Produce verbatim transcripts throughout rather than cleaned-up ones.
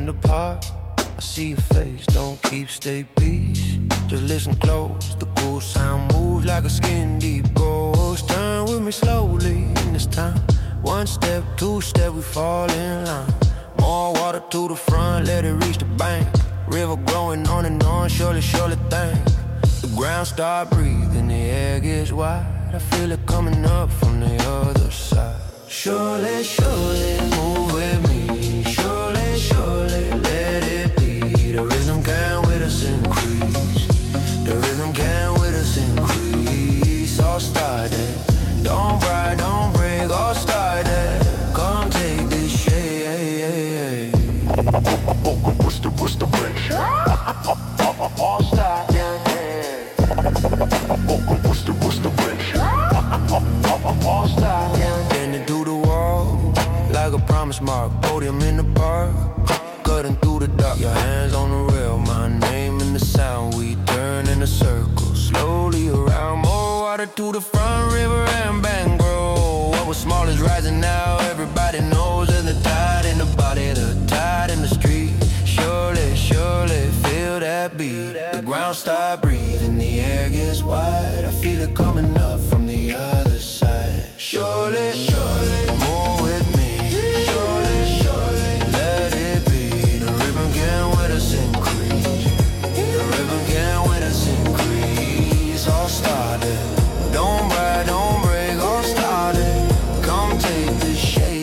the park, I see your face, don't keep, stay peace. Just listen close, the cool sound moves like a skin deep ghost. Turn with me slowly in this time. One step, two step, we fall in line. More water to the front, let it reach the bank. River growing on and on, surely, surely thank. The ground start breathing, the air gets wide. I feel it coming up from the other side. Surely, surely, move with me. Surely, surely, let it be. The rhythm can with us increase. The rhythm can with us increase. All started, don't ride, don't break. All started, come take this shade. What's the, what's the break? All started. What's the, what's the break? All started. Bending through the wall like a promise mark. Podium in the park, cutting through the dark. Your hands on the rail, my name in the sound. We turn in a circle, slowly around. More water to the front, river and bank grow. What was small is rising now. Everybody knows there's the tide in the body, the tide in the street. Surely, surely, feel that beat. The ground start breathing, the air gets wide. I feel it coming up from the other side. Surely, surely, move with me. Surely, surely, let it be. The ribbon can with us increase. The ribbon can with us increase. All started, don't ride, don't break. All started, come take this shade.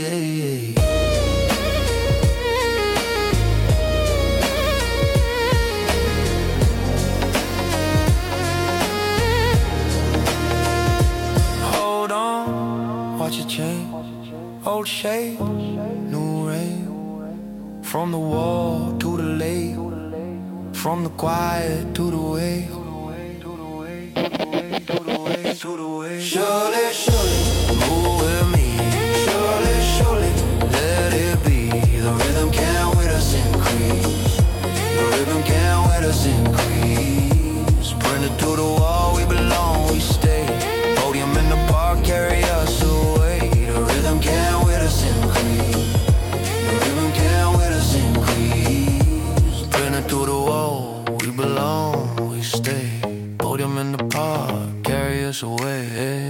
Watch it change, old shade, new rain. From the wall to the lake, from the quiet to the wake. Surely, surely, move with me. Surely, surely, let it be. The rhythm can with us increase. The rhythm can with us increase. Bring it to the wall, we belong, we stay. Podium in the park, carry us away. The rhythm can with us increase. The rhythm can with us increase. Bring it to the wall, we belong, we stay. Podium in the park, carry us away.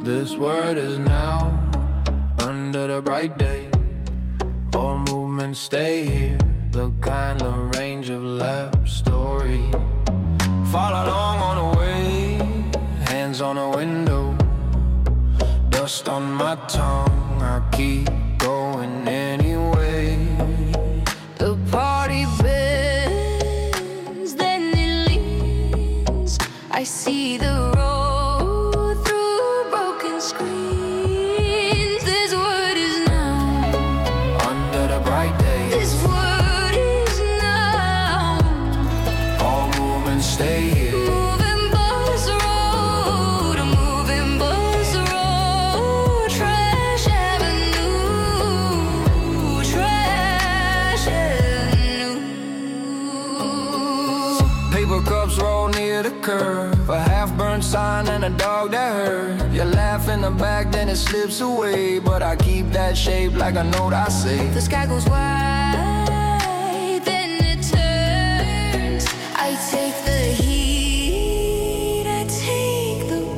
This word is now under the bright day. All movements stay here, the kind of range of left story. Follow along on the way, hands on the window, dust on my tongue, I keep going anyway. The party bends, then it leaves. I see the road through broken screens. This word is now under the bright day. This word is now. All movements stay here. Moving bus road, a moving bus road. Trash Avenue, Trash Avenue. Paper cups roll near the curb, a half-burnt sign and a dog that heard. You laugh in the back, then it slips away, but I keep that shape like a note I say. The sky goes white, then it turns. I take the heat, I take the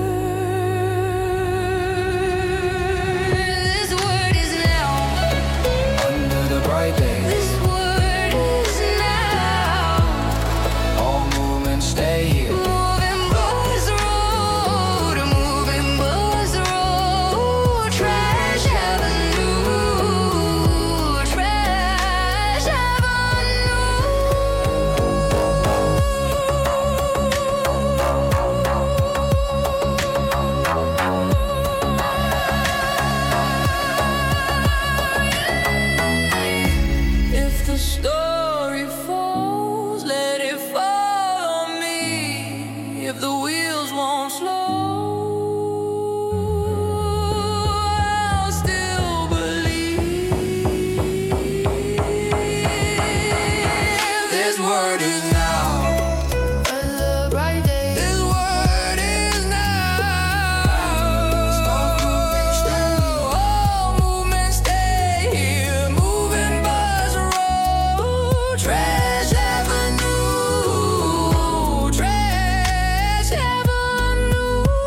burn. This word is now Under the bright day, This word is now. all movements stay here. Moving bus road, a moving bus road. Trash Avenue, Trash Avenue. If the story falls, let it fall on me. If the wheels won't slow, I'll still believe. This word is now. Another bright day. This word is now. All movements stay here. Moving bus road. Trash Avenue, Trash Avenue.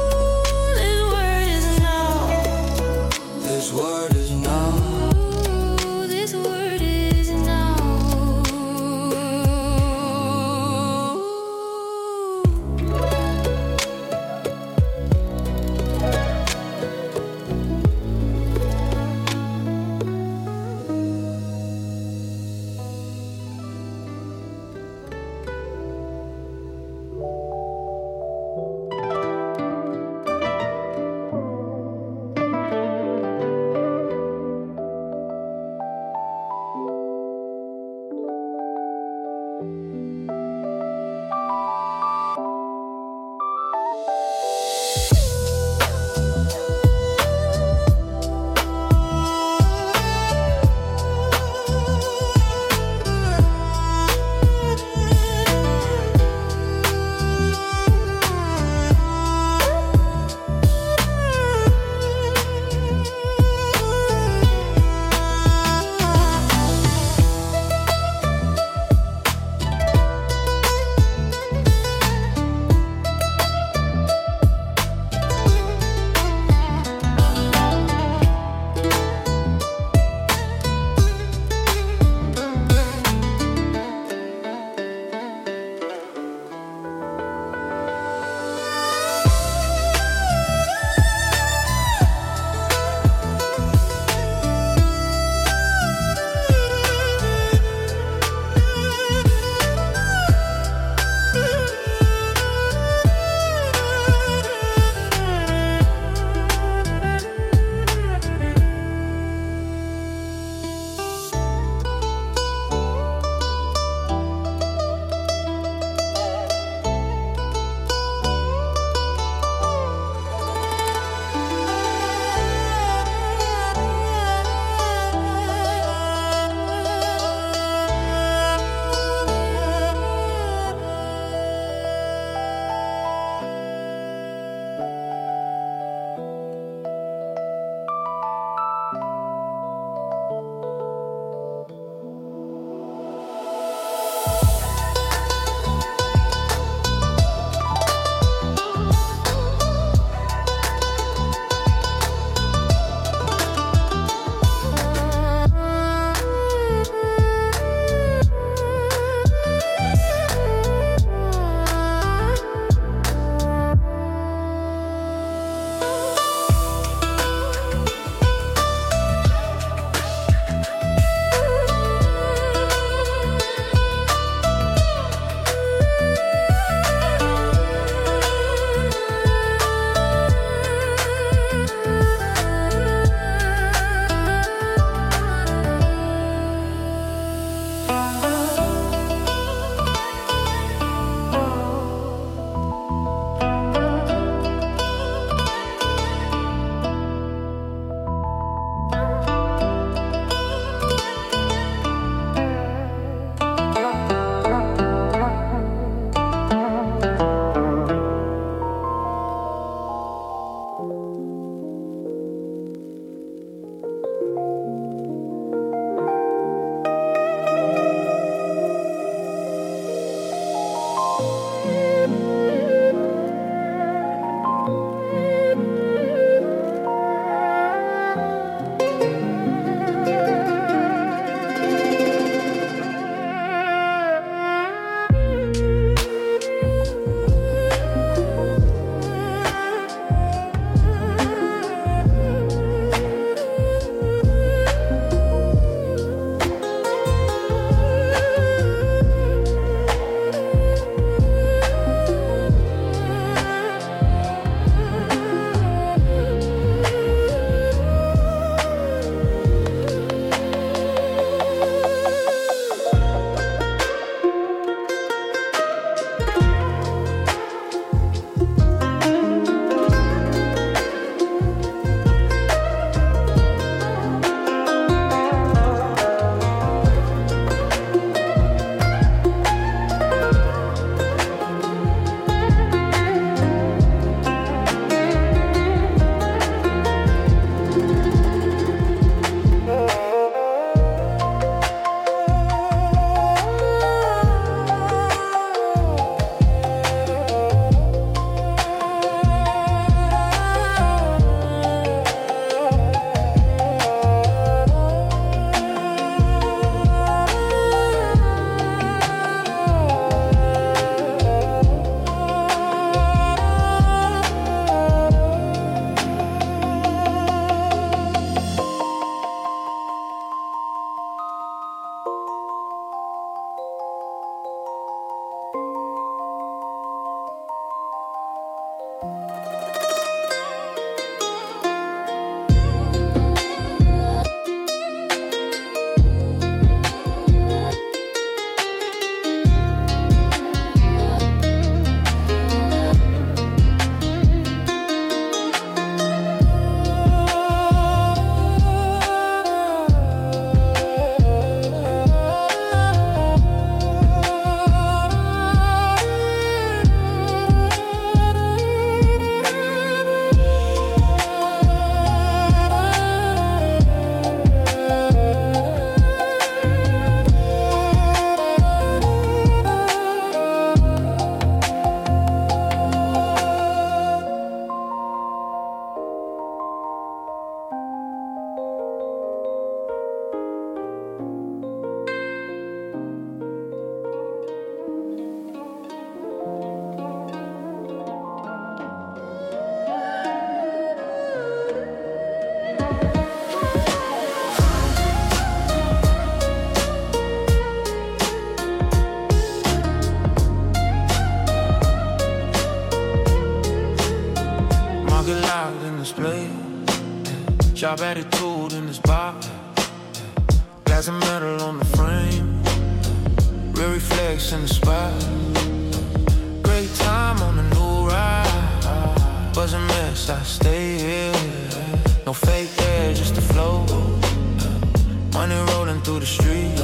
Sharp attitude in this bar. Glass of metal on the frame. Real reflex in the spot. Great time on a new ride. Was a mess, I stay here. No fake there, just the flow. Money rolling through the street.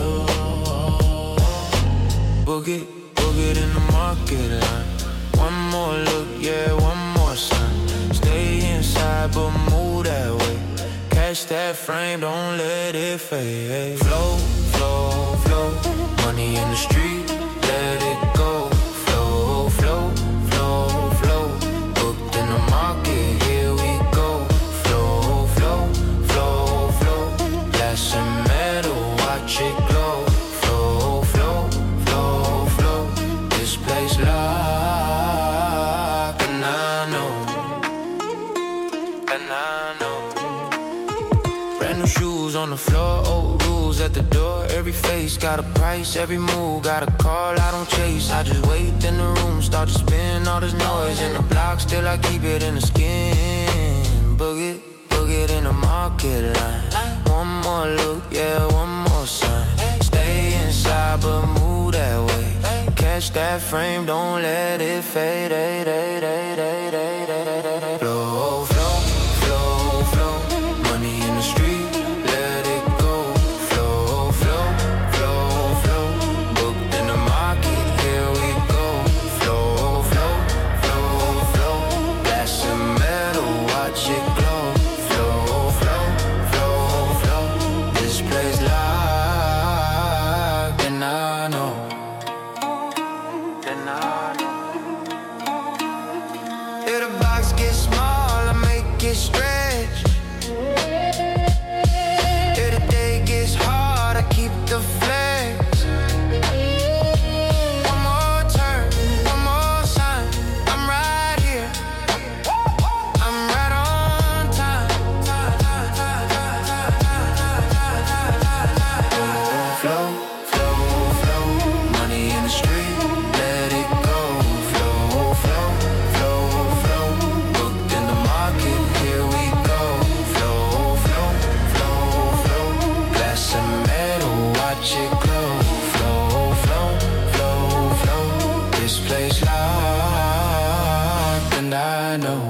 Book it, book it in the market line. One more look, yeah, one more sign. Stay inside, but move that way. Catch that frame, don't let it fade. Flow, flow, flow. Money in the street, let it go. Flow, flow, flow, flow. Booked in the market, here we go. Flow, flow, flow, flow. Glass and metal, watch it glow. Flow, flow, flow, flow. This place locked, and I know, and I know. Brand new shoes on the floor, old rules at the door. Every face got a price, every move got a call. I don't chase, I just wait in the room. Start to spin all this noise in the block. Still I keep it in the skin. Book it, book it in the market line. One more look, yeah, one more sign. Stay inside but move that way. Catch that frame, don't let it fade. Flow, flow, flow, flow. Money in the street, let it go. Flow, flow, flow, flow. Booked in the market, here we go. Flow, flow, flow, flow. Glass and metal, watch it glow. Flow, flow, flow, flow. This place locked, and I know, and I know. If the box gets small, I make it stretch. If the day gets hard, I keep the flex. One more turn, one more sign. I'm right here, I'm right on time. Flow, flow, flow. Money in the street, let it go. Flow, flow, flow, flow. Booked in the market, here we go. Flow, flow, flow, flow. Glass and metal, watch it glow. Flow, flow, flow, flow. This place locked, and I know.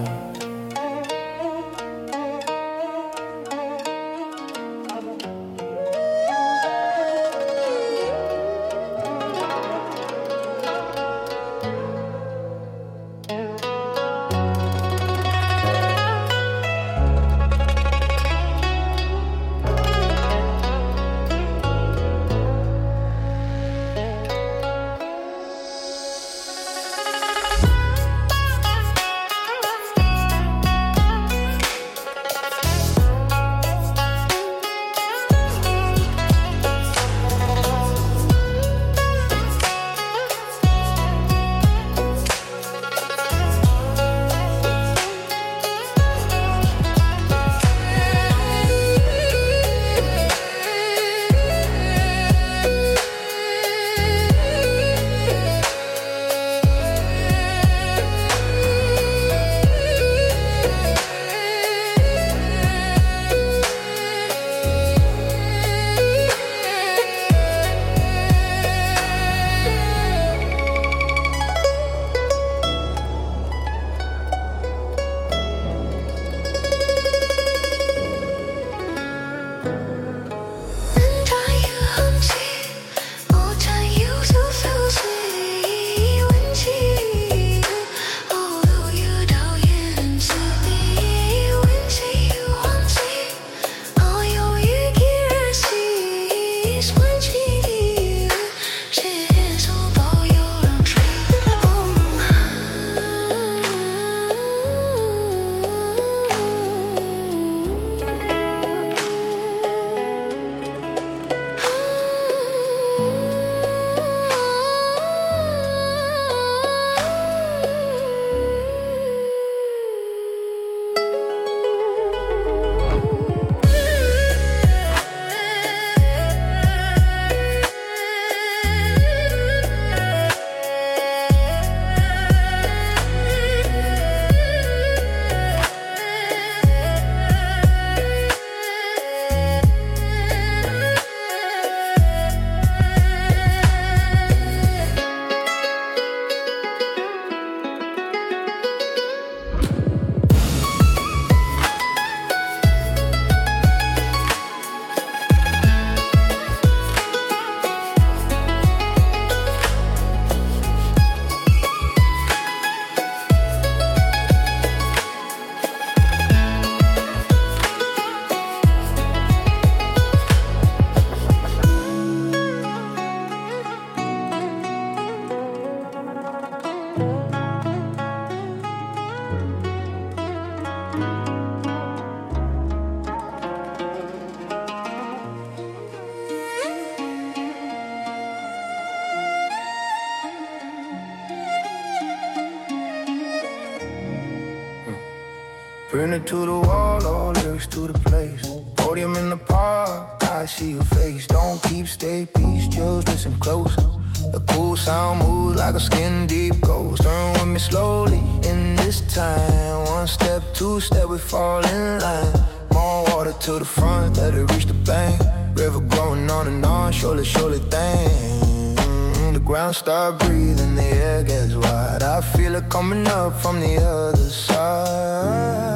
Printed to the wall, all lyrics to the place. Podium in the park, I see your face. Don't keep, stay peace, just listen close. The cool sound moves like a skin deep ghost. Turn with me slowly in this time. One step, two step, we fall in line. More water to the front, let it reach the bank. River growing on and on, surely, surely thing. The ground start breathing, the air gets wide. I feel it coming up from the other side.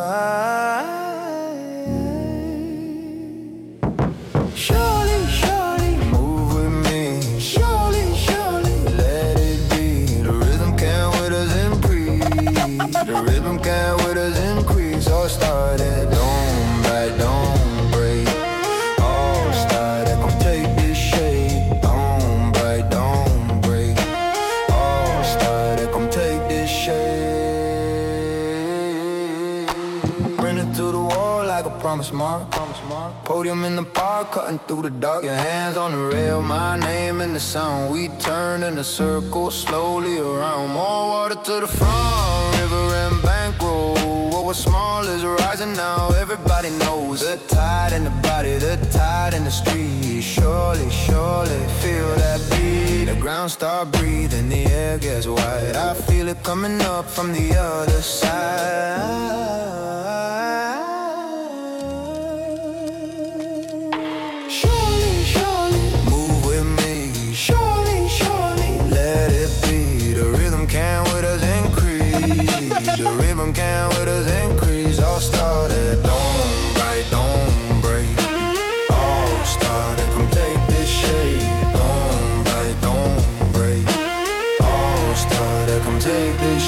Surely, surely, move with me. Surely, surely, let it be. The rhythm can with us increase. The rhythm can with us increase. All started, don't bite, don't break. All started, come take this shape. Don't bite, don't break. All started, come take this shape. Bring it to the wall like a promise mark. Podium in the park, cutting through the dark. Your hands on the rail, my name in the sound. We turn in a circle, slowly around. More water to the front, river and bankroll. What was small is rising now, everybody knows. The tide in the body, the tide in the street. Surely, surely, feel that beat. The ground start breathing, the air gets wide. I feel it coming up from the other side. The rhythm can with us increase. All started, don't bite, don't break. All started, come take this shape. Don't bite, don't break. All started, come take this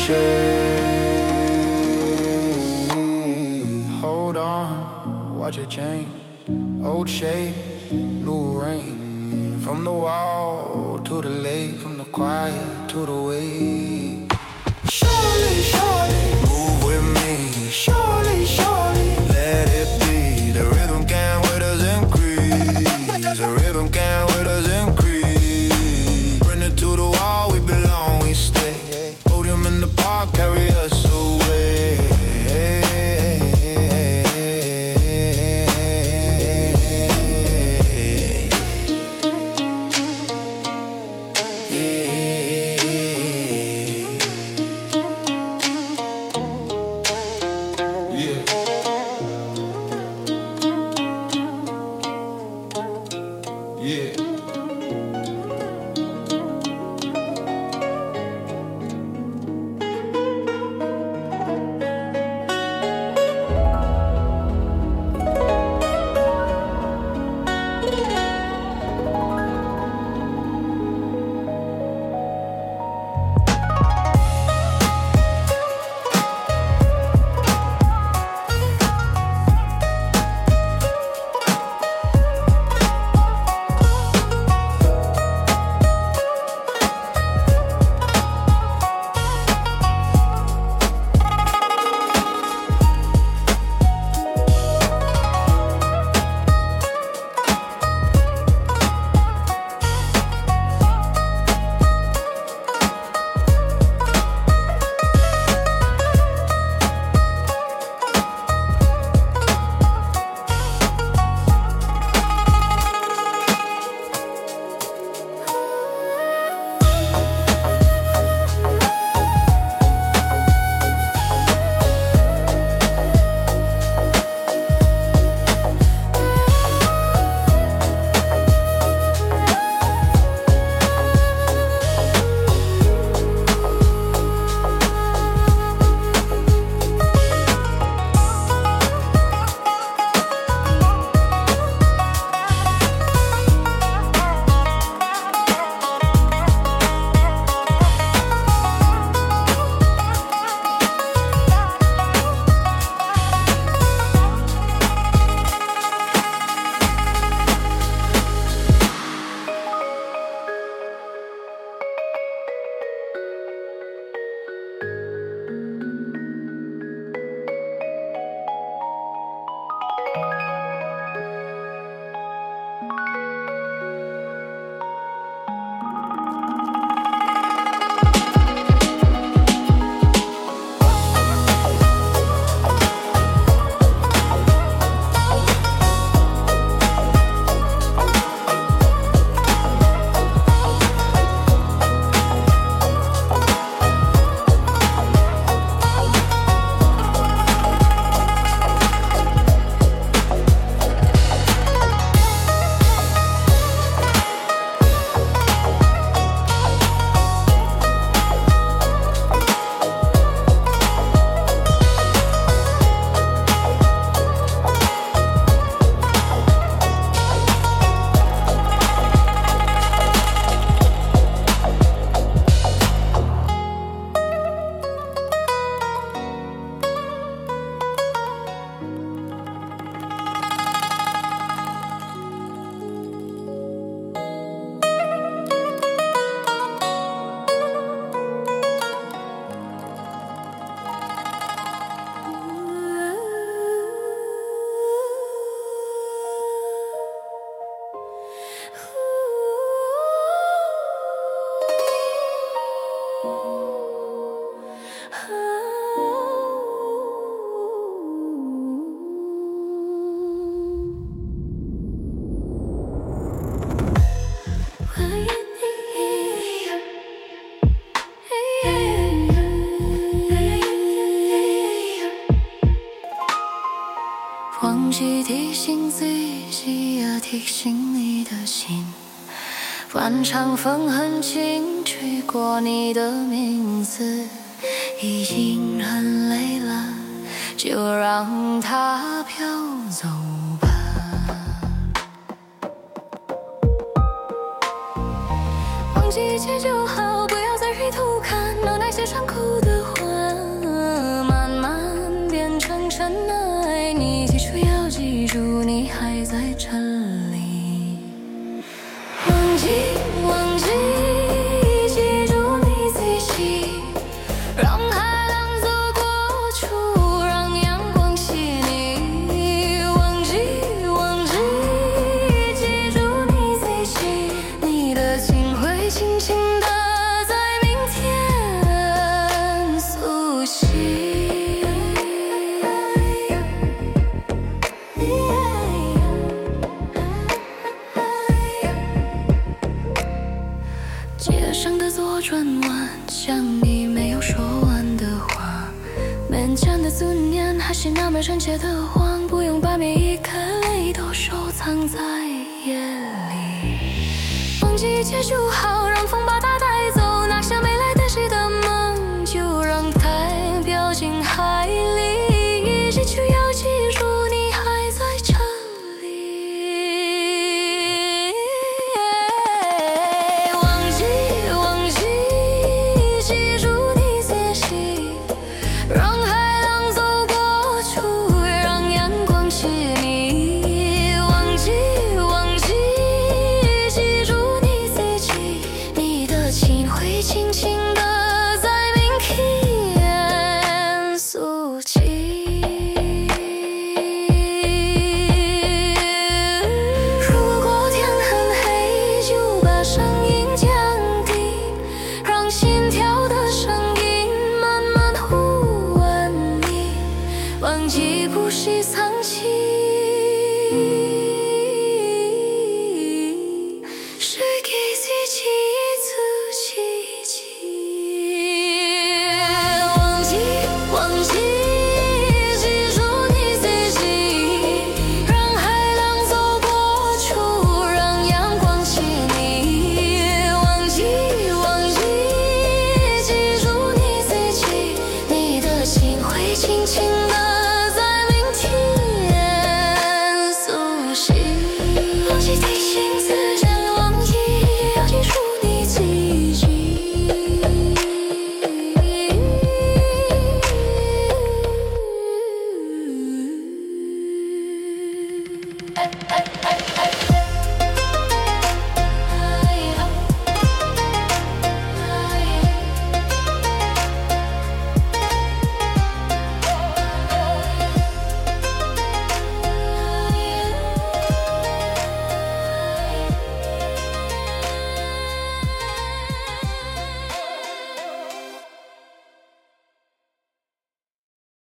shape. Hold on, watch it change. Old shape, new rain. From the wall to the lake, from the quiet to the wave. Surely, surely, move with me. Surely, surely, let it be. The rhythm can with us increase. The rhythm can with us increase. Bring it to the wall, we belong, we stay. Podium in the park, carry us away. 忘记提醒自己，也提醒你的心。万场风很轻，吹过你的名字，已经很累了，就让它飘走吧。忘记一切就好，不要再回头看到那些伤口的话，慢慢变成尘埃。你记住要记住，你还在这里。忘记忘记，记住你自己，让海浪走过处，让阳光洗你。忘记忘记，记住你自己，你的情会轻轻地在明天苏醒。街上的左转弯，像你没有说完的话，勉强的尊严还是那么深切的谎，不用把每一颗泪都收藏在夜里。忘记一切就好，让风把它带走，那些没来得及的梦，就让它飘进海里。记住要记住，你还在这里。忘记忘记，记住你自己，让海浪走过处，让阳光洗你。忘记忘记，记住你自己，你的情会轻轻地在明天苏起。如果天很黑，就把声音降低，让心跳的声音慢慢呼唤你。忘记不是藏起，是给自己一次奇迹。忘记忘记，记住你自己，让海浪走过处，让阳光洗你。忘记忘记，记住你自己，你的心会轻轻